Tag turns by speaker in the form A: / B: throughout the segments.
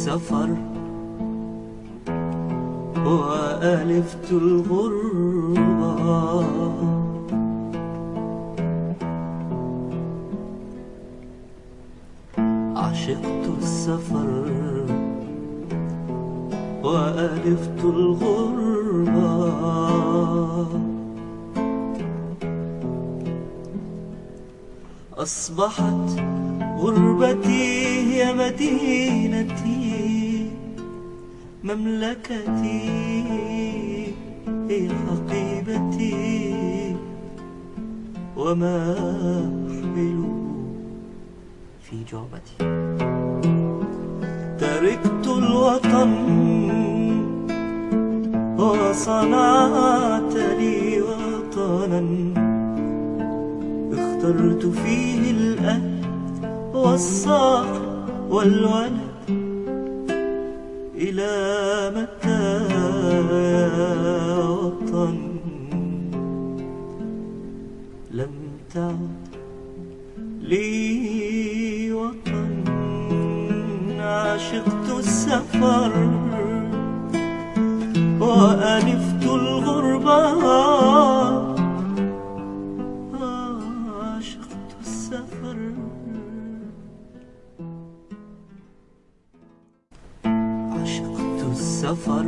A: السفر وألفت الغربة، عشقت السفر وألفت الغربة، أصبحت غربتي هي مدينتي، مملكتي هي حقيبتي، وما أحمل في جعبتي. تركت الوطن وصنعت لي وطنا، اخترت فيه الأهل والصاحب والولد. إلى متى يا وطن لم تعد لي وطن؟ عشقت السفر وألفت الغربة، عشقت السفر السفر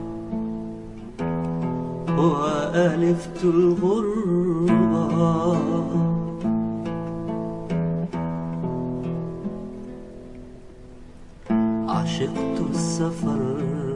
A: وألفت الغربة، عشقت السفر